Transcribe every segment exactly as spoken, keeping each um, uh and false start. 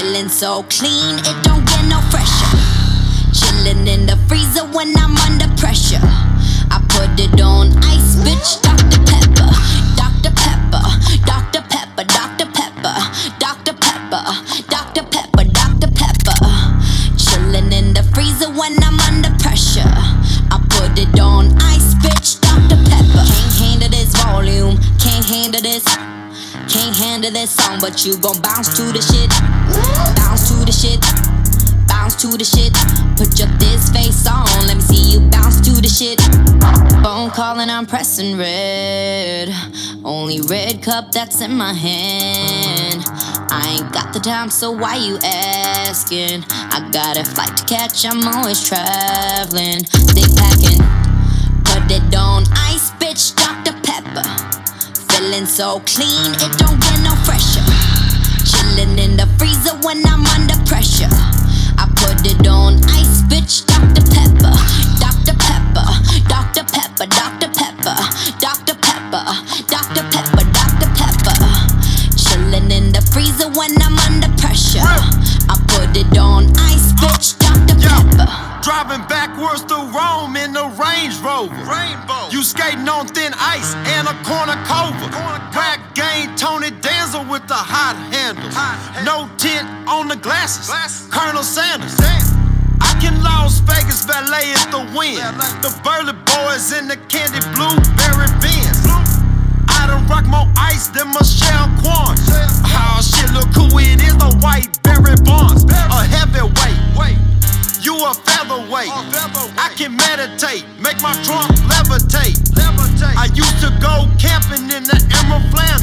Feeling so clean, it don't get no fresher. Chillin' in the freezer when I'm under pressure. I put it on ice, bitch, Doctor Pepper. Doctor Pepper, Doctor Pepper, Doctor Pepper, Doctor Pepper, Doctor Pepper, Doctor Pepper. Chillin' in the freezer when I'm under pressure. I put it on ice, bitch, Doctor Pepper. Can't handle this volume, can't handle this. Can't handle this song, but you gon' bounce to the shit. Bounce to the shit. Bounce to the shit. Put your this face on, let me see you bounce to the shit. Phone calling, I'm pressing red. Only red cup that's in my hand. I ain't got the time, so why you asking? I got a flight to catch, I'm always traveling. Stay packing. Put it on ice, bitch, Doctor Pepper. Feeling so clean, it don't get no fresher. Chillin' in the freezer when I'm under pressure. I put it on ice, bitch, Doctor Pepper. Doctor Pepper, Doctor Pepper, Doctor Pepper, Doctor Pepper, Doctor Pepper, Doctor Pepper. Chillin' in the freezer when I'm under pressure. I put it on ice, bitch, Doctor Pepper. Driving backwards through Rome in the Range Rover. Rainbow. You skating on thin ice and a cornucopia. Rap game, Tony Danza with the hot handles. Hot handle. No tint on the glasses. Glass. Colonel Sanders. Damn. I can Las Vegas valet is the win. Valet. The Burley Boys in the candy blueberry Benz. Blue. I done rock more ice than Michelle Kwan. Oh shit, look who it is, the white Barry Bonds. A heavyweight. Wait. You a featherweight. Oh, featherweight. I can meditate, make my trunk levitate. levitate. I used to go camping in the emerald flannel.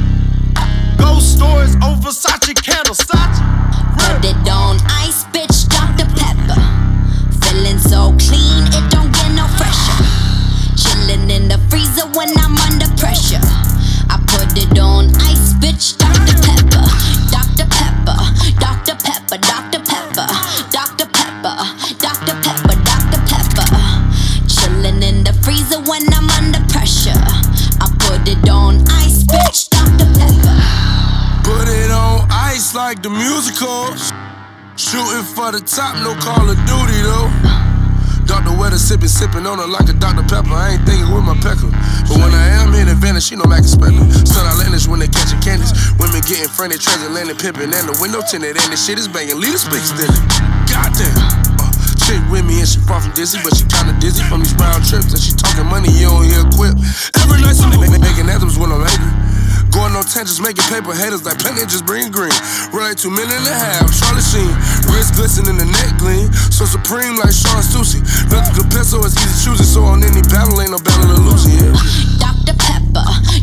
Ghost stories over Versace candles. Put it on ice, bitch, Doctor Pepper. Feeling so clean, it don't get no fresher. Chillin' in the freezer when I'm under pressure. I put it on ice, bitch, Doctor Pepper. Doctor Pepper, Doctor Pepper, Doctor Pepper, Doctor Pepper, Doctor Pepper, Doctor Pepper. Chillin' in the freezer when I'm under pressure. I put it on ice, bitch, Doctor Pepper. Put it on ice like the musical. Shooting for the top, no Call of Duty though. Doctor Weather sippin', sippin' on her like a Doctor Pepper. I ain't thinking with my pecker. But when I am in advantage, she know Mac expected. Sun outlandish when they catchin' candies. Women getting friendly, transatlantic pimpin'. And the window tinted and the shit is banging. Lead a speak still. Goddamn. Uh, chick with me and she far from dizzy, but she kinda dizzy from these round trips. And she talking money, you don't hear quip. Every night some nigga making anthems when I'm angry. Going on tangents, making paper haters like plenty, just bring green. Run like two minutes and a half, Charlie Sheen. Wrist glistening, the neck gleam. So supreme like Sean Stussy. Nothing compare, so it's easy choosing. So on any battle, ain't no battle to lose, yeah. Doctor Pepper,